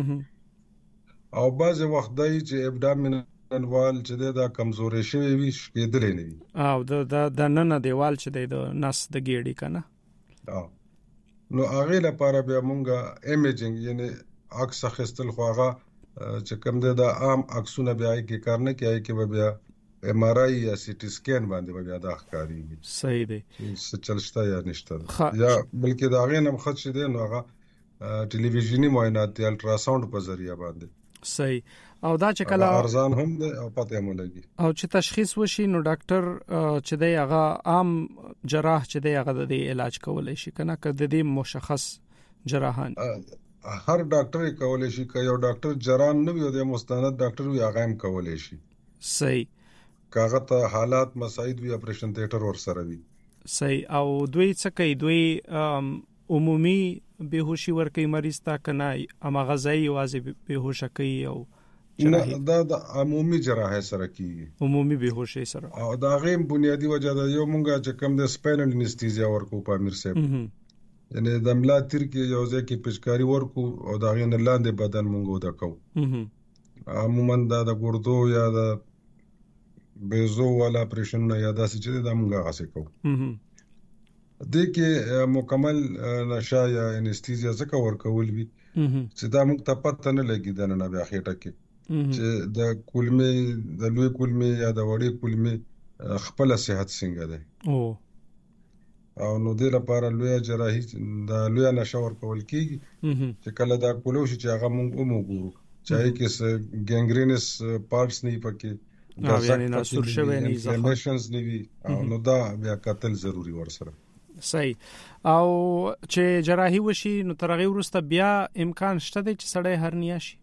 او بعض وخت دای چې ابډامینل وال چې دا کمزوري شوی وي کېدلې نه وي او د د نن دیوال چې د نس د ګېډې کنه او نو هغه لپاره بیا مونږه ایمیجینګ یعنی عکس اخیستل خو هغه چې کوم د عام عکسونه بیا کې کار نه کوي کې بیا ایم آر آی یا سی ټی سکین باندې بیا د ښکاریږي صحیح دی څه چلشته یا نشته یا بلکې دا غي نم خط شه دی نو هغه ټلویزیونی معاینات دی الټرا ساوند په ذریعہ باندې صحیح او دا چې کله ارزان هم دی او پته هم لګي او چې تشخیص وشي نو ډاکټر چې دی هغه عام جراح چې دی هغه د علاج کولای شي کنه که د دې مشخص جراحان هر ډاکټر کولای شي که یو ډاکټر جراح نه وي د مستند ډاکټر وي هغه هم کولای شي صحیح کاغه ته حالات مساعد وي اپریشن تھیټر ور سره وي صحیح او دوی څه کوي دوی عمومي بیهوشي ورکوي مریض ته کنه اما غذایی واځي بیهوش کوي او نه دا د عمومي جراحه سره کیږي عمومي بیهوشي سره او دا غیم بنیادی وجه ده یو مونږه چې کوم د سپاینل انستیزیا ورکو په امیر صاحب یعنی د ملا تیر کې یو ځای کې پچکاری ورکو او دا غین لاندې بدن مونږ ودا کو عموما دا د ګردو یا د بیزو والا اپریشن یا دا چې دا مونږه غاسه کو د کې مکمل نشه یا انستیزیا څخه ورکول وی چې دا موږ ته پته نه لګی دا نه بیا خېټه کې چې د کولمې د لوی کولمې یا د وړې کولمې خپل صحت څنګه ده او او نو د لپاره لوی جراحي د لوی نشه ورکول کیږي چې کله دا کولو شي چې هغه موږ وګورو چې کې ګنګرینس پارټس نه پکې دا یعنی ناسور شوی نه انفلاميشنز نه وي او نو دا بیا قتل ضروری ورسره صحیح او چې جراحي وشي نو ترغه ورسته بیا امکان شته چې سړی هرنیا شي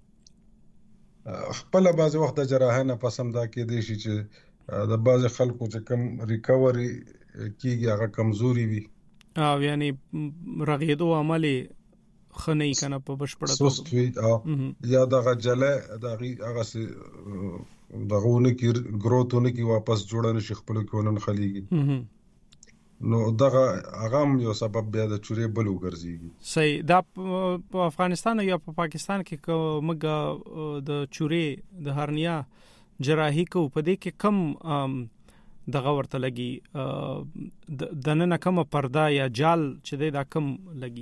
خپل بعض وخت د جراحه نه پسند دا کې دي چې د بعض خلکو چې کم ریکوري کیږي هغه کمزوري وي او یعنی رغیدو عملي خنۍ کنه په بشپړه سست وي او یا د غجله د هغه سي دغونه کې گروثونه کې واپس جوړ نه شي خپل کې ونن خليږي نو دغه هغه یو سبب بیا د چورې بلو ګرځي صحیح دا په افغانستان یا په پاکستان کې موږ د چورې د هرنیا جراحي کو په دې کې کم دغه ورته لګي د نن کم پرده یا جال چې دا کم لګي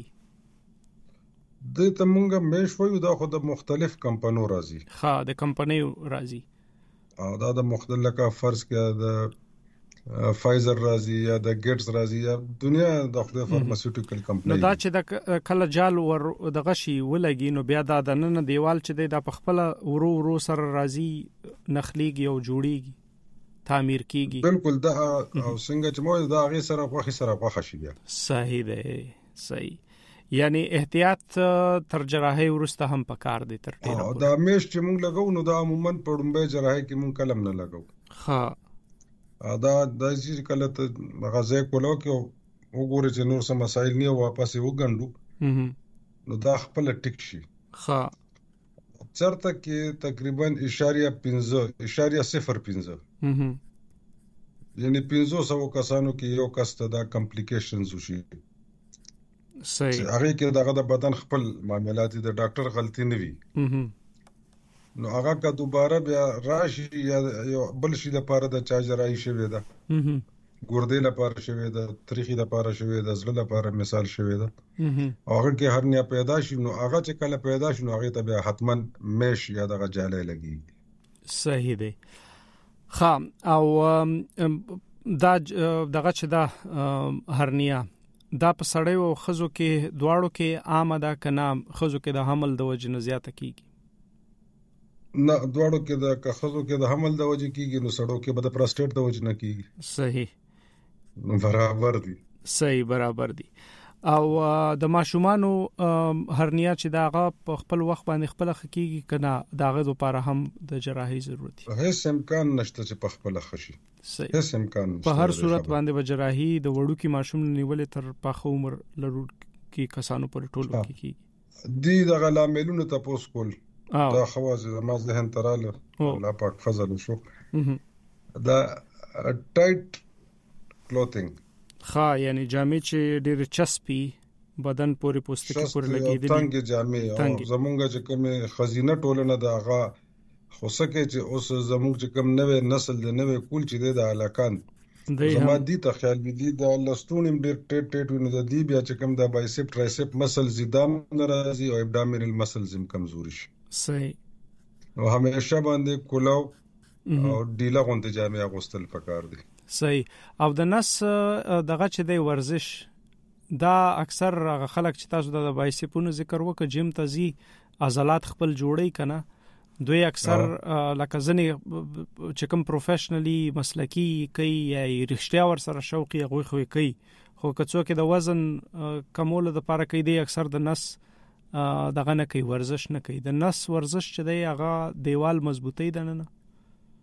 د ته مونږه مېش وایو دا خو د مختلف کمپنیو راځي ها د کمپنیو راځي او دا د مختلفه فرض کې د فایزر راځي یا د ګټس راځي یا دنیا د خپل فارماسیوټیکل کمپنی نو دا چې د کله جال ور د غشي ولګي نو بیا دا د نن دیوال چې د خپل ورو ورو سره راځي نخليږي او جوړيږي تعمیر کیږي بالکل دا او څنګه چې مو دا غي سره خوخي سره خوخه شي بیا صحیح ده صحیح یعنی احتیاط تر جراحي ورسته هم پکار دي تر ټیره دا مېش چې مونږ لګاو نو دا عموما په ډومبه جراحي کې مونږ کلم نه لګاو ها دا د چې کله ته غزه کولو کې وګوري چې نور څه مسایل نه واپس وګڼو نو دا خپل ټیک شي ها چرته کې تقریبا اشاریه پنځه اشاریه صفر پنځه یعنی پنځه سو کسانو کې یو کس ته دا کمپلیکیشنز وشي صحیح هغه کې دغه د بدن خپل معاملات د ډاکټر غلطي نه وي نو هغه کا دوباره بیا راشي یا یو بل شي د پاره د چا جراحي شوی ده ګردې لپاره شوی ده تریخي لپاره شوی ده زړه لپاره مثال شوی ده هغه کې هرنیا پیدا شي نو هغه چې کله پیدا شي نو هغه ته بیا حتما مېش یا دغه جاله لګي صحیح دی خام او دا دغه چې دا هرنیا دا په سړی او خزو کې دواړو کې عام ده کنه خزو کې د حمل د وجه نه زیاته کیږي نه دواړو کې د کخزو کې د حمل د وجه کیږي نو سړو کې به د پروستات د وجه نه کیږي صحیح برابر دي صحیح برابر دي او د ماشومانو هرنیا چې داغه په خپل وخت باندې خپل خکېږي کنه داغه لپاره هم د جراحي ضرورت دی هیڅ امکان نشته چې په خپل خشي هیڅ امکان نشته په هر صورت باندې به جراحي د وړو کې ماشوم نیولې تر پاخه عمر لرو کې کسانو پر ټولو کې کی دي د غلاملونو تاسو کول دا خواص د ما ذهن تراله الله پاک فضل شو دا ټایټ کلوثینګ خا یعنی جامې چې ډېر چسپي بدن پورې پوستکي پورې لګېدلې تنګ جامې او زمونږ چې کومه خزینه ټولنه د هغه خوسکه چې اوس زمونږ چې کوم نوې نسل د نوې کول چې د علاقان زما دي ته خیال دي د لستون ډېر ټیټ ټیټ ونه د دی بیا چې کوم د بایسپ ټرایسپ مسل زیدام ناراضي او ابډامینل مسلز هم کمزوري شي صحیح او همیشه باندې کولاو او ډیله غونډه جامې اغوستل پکار دي صحیح او د نس دغه چې د ورزش دا اکثر خلک چې تاسو د بایسپونو ذکر وکړ جیم تزي عضلات خپل جوړي کنه دوی اکثر لکه ځنی چې کوم پروفیشنلی مسلکی کوي یا رښتیا ور سره شوقي غوي خو کوي خو کڅو کې د وزن کمول د لپاره کوي د اکثر د نس دغه نه کوي ورزش نه کوي د نس ورزش چې دی هغه دیوال مضبوطی دنه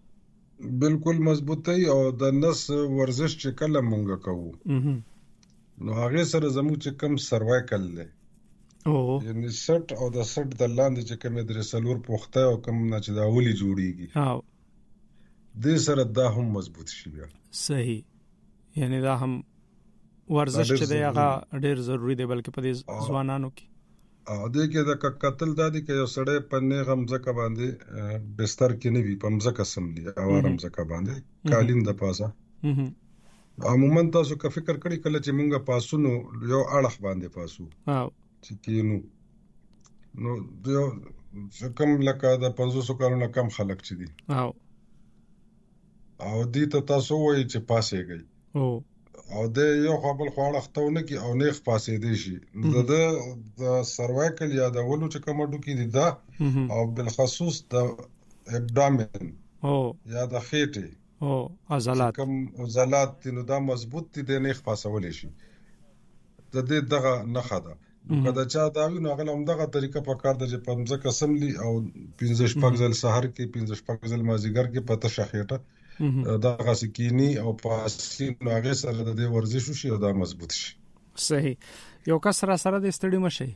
بالکل مضبوطی او د نس ورزش چې کله مونږ کوو نو هغه سره زموږ چې کم سروایکل له او یعنی سټ او د سټ د لاندې چې کومې درې سلور پوخته او کوم نه چې دا ولي جوړیږي او د سره دا هم مضبوط شي بیا صحیح یعنی دا هم ورزش چې دی هغه ډیر ضروری دی بلکې په دې ځوانانو کې او دې کې د قتل دادی کې یو سړی په نه غمزه باندې بستر کې نه وي په مزه سملی او رمزه باندې کالین د پاسه عموما تاسو که فکر کړی کله چې مونږه پاسونو یو اړخ باندې پاسو او چې کینو نو یو کوم لکه د پنځوس کالونو کم خلک چې دي او او دې ته تاسو وایي چې پاسې گئی او او د یو خپل خواړه ختونه کې او نه پاسې دی شي د د سروایکل یا د ولو چې کوم ډو کې دي دا او بالخصوص د ابډامن او یا د خېټه او عضلات کوم عضلات نو دا مضبوط دي د نه پاسول شي د دې دغه نه خاده کله چې دا وینو هغه هم دغه طریقه په کار د پمزه قسملی او پنځه شپږ ځل سحر کې پنځه شپږ ځل مازیګر کې پته شخېټه دغه سکینی او پاسین هغه سره د ورزش شي او دا مضبوط شي صحیح یو کس را سره د استړی مشي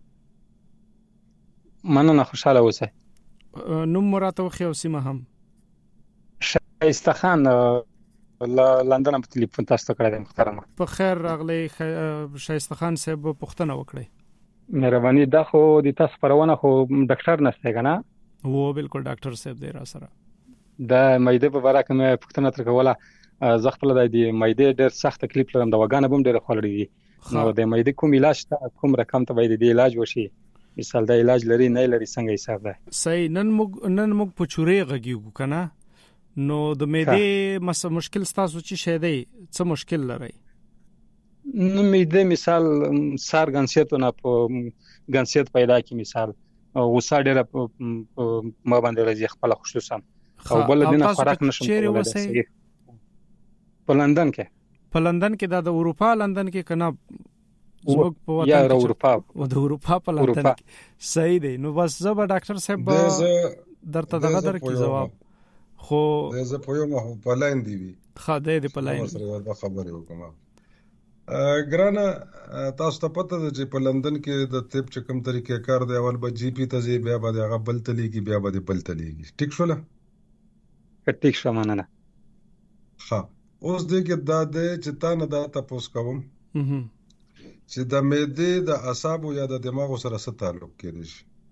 مننه خوشاله اوسه نوم مراته خو سیمه هم شایسته خان لندن په ټلیفون تاسو ته کړم محترمه په خیر راغلی شایسته خان صاحب پوښتنه وکړي مهرباني دا خو د تاسو پرونه خو ډاکټر نشته کنه وو بالکل ډاکټر صاحب دی را سره دا مېده په اړه کومه پوښتنه تر کوله زه خپل د مېده ډېر سخت تکلیف لرم د وګانه بم ډېر خولړي نو د مېده کوم علاج ته کوم رقم ته باید د علاج وشي مثال د علاج لري نه لري څنګه حساب ده صحیح نن موږ نن موږ په چوري غږیږو کنه نو د مېده مس مشکل ستاسو چې شه دی څه مشکل لري نو مېده مثال سار غنسیتونه په غنسیت پیدا کی مثال غوسه ډېر ما باندې راځي خپل خصوصا او بل دینه فرق نشم کولای په لندن کې په لندن کې د اروپا لندن کې کنه زموږ په وطن یا اروپا او د اروپا په لندن کې صحیح دی نو بس زه به ډاکټر صاحب درته دغه در کې جواب خو زه په یو مخ په لاین دی وی خدای دې په لاین سره دا خبره وکم ګرانه تاسو ته پته ده چې په لندن کې د طب چې کوم طریقې کار دی اول به جی پی ته زی بیا به هغه بل تلیږي بیا به بل تلیږي ټیک شوله ټیک شو مننه ها اوس دې کې دا ده چې تا نه دا تاسو کوم چې د معده د اعصاب یا د دماغ سره څه تعلق کېږي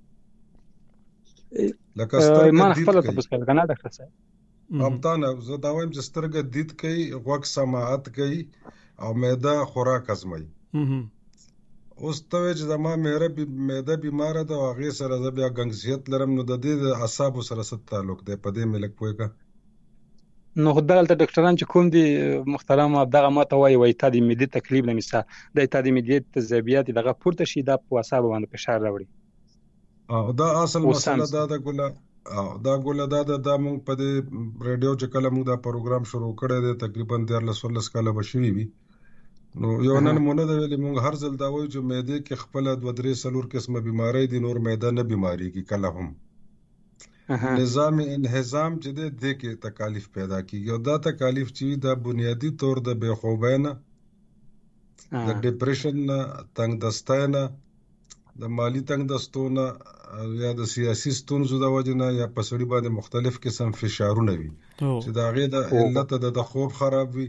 لکه سترګې ما خپل تاسو کوي کنه ډاکټر صاحب ابدان زه دا وایم چې سترګې دید کوي غوږ سماعت کوي او معده خوراک ازمای اوس ته چې زما مېره معده بیمار ده او هغه سره ز بیا غنګسیت لرم نو د دې د اعصاب سره څه تعلق دی په دې ملک پوهه نو خدالته ډاکټران چې کوم دي محترم دغه ماته وایي وایي تا د معده تکلیف لمسه د تا د معده تذبیات دغه پورته شي د اعصاب باندې فشار راوړي او دا اصل مسله دا د ګوله او دا ګوله دا د مونږ په دې رادیو چې کله مونږ دا پروګرام شروع کړی دی تقریبا دیارلس ولس کاله بشوي وي نو یو نن مونږ د ویلي مونږ هر ځل دا وایو چې معده کې خپل د درې سلور قسمه بیماری دي نور معده نه بیماری کی کله هم نظام انهضام چې د دې کې تکالیف پیدا کیږي او دا تکالیف چې دا بنیادی طور د بے خوبۍ نه د ډیپریشن نه تنگ دستای نه د مالی تنگ دستونه یا د سیاسي ستونزو د وجه نه یا په سړي باندې مختلف قسم فشارونه وي چې دا غي د علت د خوب خراب وي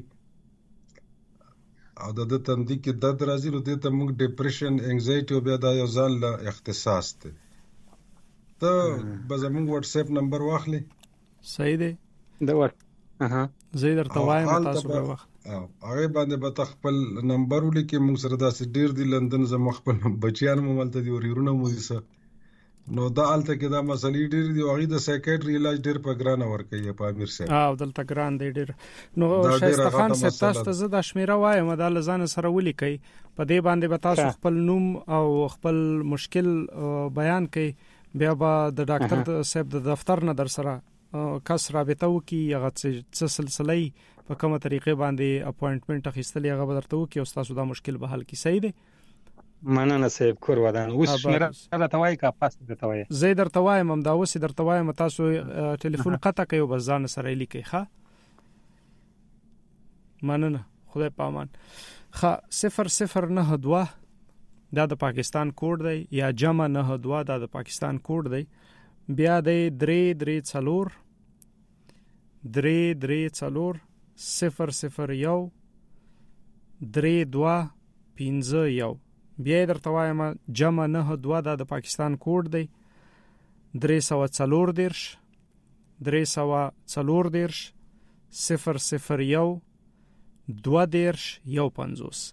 او د تندې کې درد راځي نو د موږ ډیپریشن انګزایټي او بیا د یو ځان له اختصاص ته ته به زموږ واتس اپ نمبر واخلې صحیح دی دا ور اها زه درته وایم تاسو به وخت او هغه باندې به خپل نمبر ولیکې موږ سره داسې ډیر دی لندن زمو خپل بچیان مو ملته دی وريرونه مو دي نو دا الته کې دا مسلې ډیر دی او هغه د سایکیټری علاج ډیر په ګرانه ور کوي په امیر صاحب او دلته ګران دی ډیر نو شایسته خان صاحب تاسو ته زه د شمیره وایم دا لزان سره ولیکي په دې باندې به تاسو خپل نوم او خپل مشکل بیان کړئ بیا به د ډاکټر صاحب د دفتر نه در سره کس رابطه وکي هغه څه سلسله په کومه طریقې باندې اپوینټمنت اخیستل هغه به درته وکي او تاسو دا مشکل به حل کی صحیح دی مننه صاحب کور ودان اوس شمیره راته وای کا پاس درته وای زه درته وایم هم دا اوس درته وایم تاسو ټلیفون قطع کوي بس ځان سره لیکي ښه مننه خدای پامان خ صفر صفر نه دوه دا د پاکستان کوډ دی یا جمع نه دوه دا د پاکستان کوډ دی بیا د درې درې څلور درې درې څلور صفر صفر یو درې دوه پنځه یو بیا درته وایم جمع نه دوه دا د پاکستان کوډ دی درې سوه څلور دیرش درې سوه څلور دیرش صفر صفر یو دوه دیرش یو پنځوس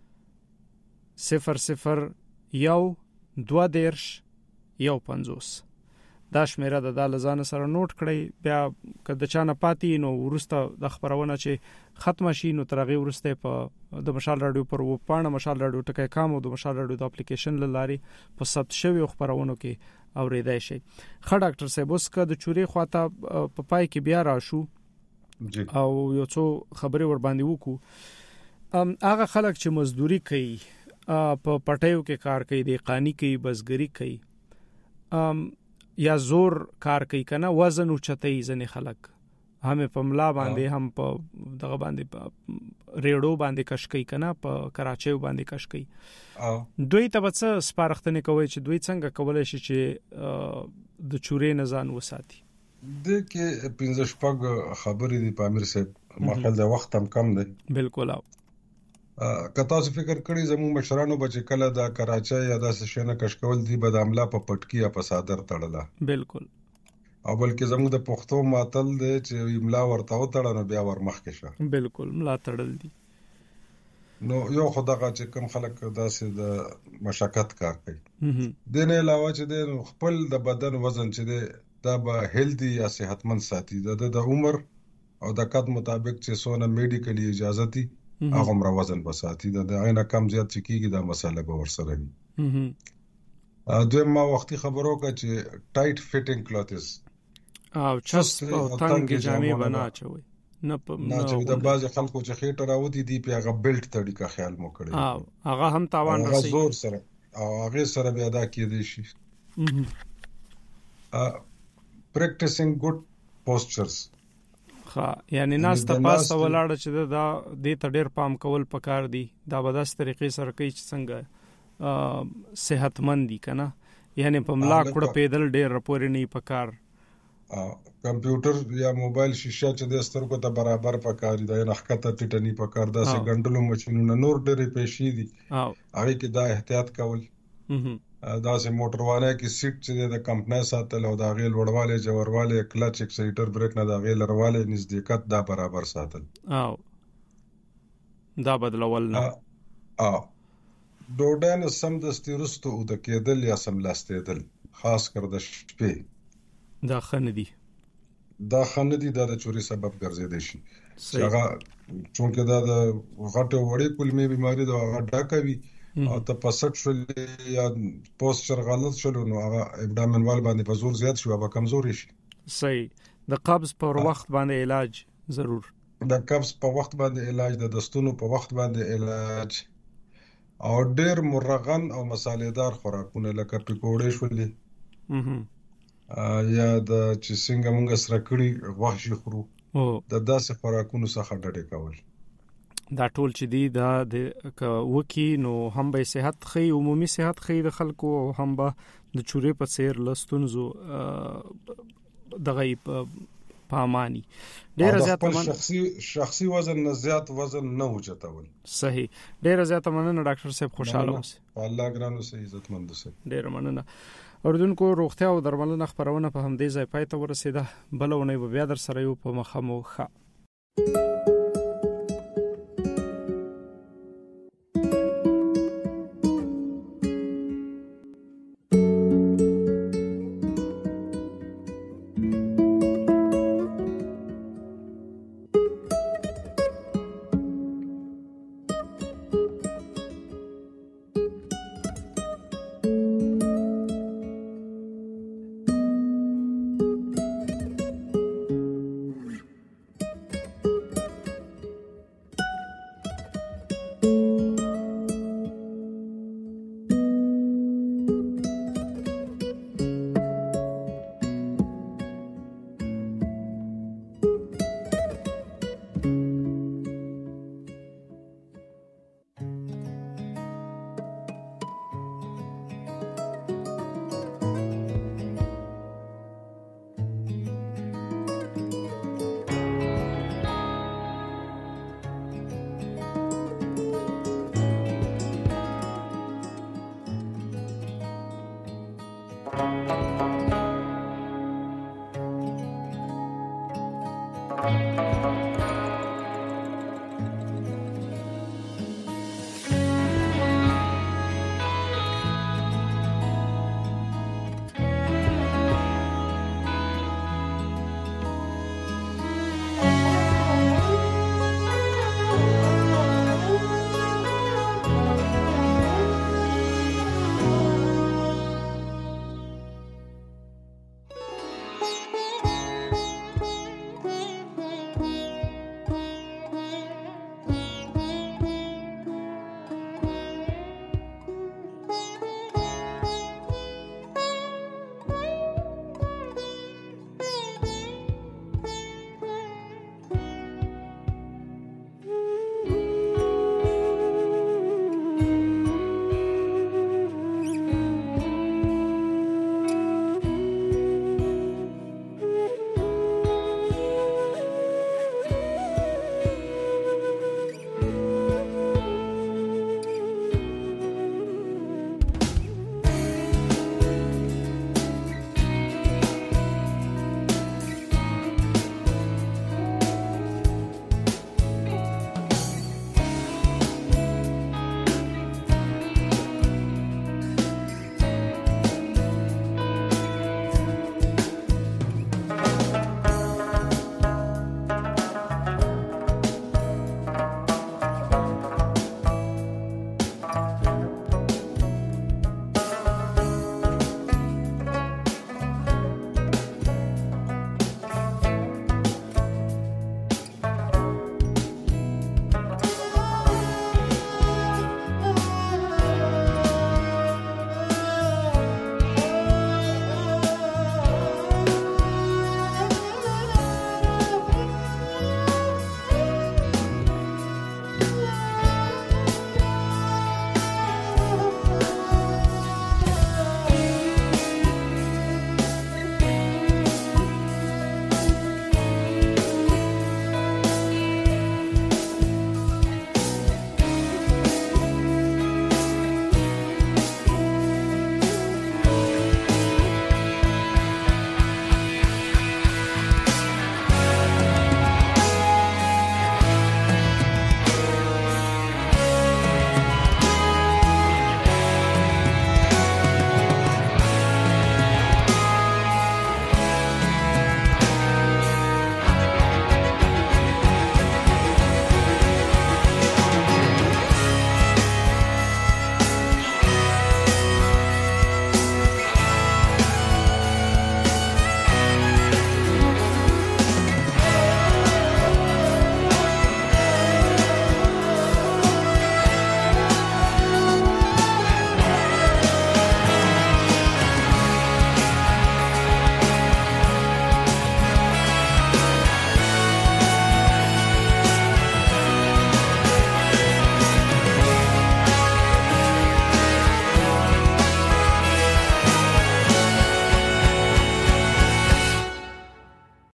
صفر صفر یو دوه دیرش یو پنځوس دا شمیره د دال ځان سره نوٹ کړئ بیا که د چانه پاتې نو ورسته د خبرونه چې ختم شي نو ترغه ورسته په د مشال رادیو پر و پاڼه مشال رادیو ټکای کام او د مشال رادیو د اپلیکیشن لاري په ثبت شوی خبرونه کې اوریدای شي. خ ډاکټر صاحب اوس که د چوري خواته په پای کې بیا راشو او یو څو خبرې ور باندې وکړو ام هغه خلک چې مزدوري کوي په پټیو کې کار کوي د قانی کوي بزګری کوي ام یا زور کار کوي کنه وزن او چتای ځنه خلک هم په ملا باندې هم په دغه باندې په ریډو باندې کش کوي کنه په کراچۍ باندې کش کوي دوی ته څه سپارښتنه کوي چې دوی څنګه کولای شي چې د چورې نه ځان وساتي. د کې پنځه شپږ خبرې دی پامیر صاحب مخال د وخت هم کم دی بالکل او که تاسو فکر کړئ زموږ مشرانو بچ کله د کراچۍ یا د سشنه کش کول دی به د عمله په پټکی یا په صادر تړله بالکل او بلکې زموږ د پښتو ماتل دی چې املا ورته وتړنه بیا ورمخ کې شه بالکل ملا تړل دي نو یو خدغه چې کوم خلک داسې د مشقت کار کوي د نه علاوه چې د خپل د بدن وزن چې دی دا به هیلدی یا صحتمند ساتي د د عمر او د قد مطابق چې سونه میډیکلی اجازه دي هغه عمر وزن به ساتي د عینه کم زیات چکیږي دا مسله به ورسره وي. دویم ما وختي خبرو کا چې ټایټ فټینګ کلوثز او چست او تنگ جامې بنا چوي نه نه چې د باز خلکو چې خېټه راوتی دي په هغه بیلټ تړي کا خیال مو کړی او هغه هم تاوان رسي زور سره او هغه سره بیا دا کېدی شي. practicing good postures ها یعنی ناس ته پاسه ولاړ چې دا د ته ډیر پام کول پکار دي دا به داس طریقې سره کوي چې څنګه صحتمند دي کنه یعنی په ملا کړه پیدل ډیر رپورې نه پکار کمپیوټر یا موبایل شیشه چې د سترګو ته برابر پکار دي نه حقته ټټنی پکار دا سه ګندلو ماشينونه نور ډېرې پېښې دي هغه کې دا احتیاط کول دا سه موټروانه کې سیټ چې د کمپنۍ ساتل او دا غیل وړواله جوړواله کلچ اکسیلریټر بریک نه دا غیل لرواله نزدېکت دا برابر ساتل او دا بدلول نه او دوډن سم د ستورستو او د کېدل یا سم لاستېدل خاص کر د شپې دا خندي دا خندي دا د چوري سبب ګرځیدي شي هغه چونکه دا د غټه وړې کولمې بیماری دا غټه کوي او ته پسټ شول یا پوسچر غلط شول نو هغه ابډامن وال باندې په زور زیات شو او کمزوري شي. صحیح د قبض پر وخت باندې علاج ضرور د قبض په وخت باندې علاج د دستونو په وخت باندې علاج او ډېر مرغن او مصالحدار خوراکونه لکه پکوړې شولې یا د چې څنګه موږ سره کړی غوښه خورو د داسې خوراکونو څخه ډډه کول دا ټول چې دی دا د وکی نو هم به صحت خي عمومي صحت خي د خلکو او هم به د چوري په سیر لستونزو د غیب پامانی ډیر زیات من شخصي شخصي وزن نه زیات وزن نه اوچتول صحیح ډیر زیات مننه ډاکټر صاحب خوشاله اوسه الله ګرانو سه عزتمند اوسه ډیر مننه اوردونکو روغتیا او درملنه خبرونه په همدې ځای پای ته ورسیده بلونه بیا در سره یو په مخامخ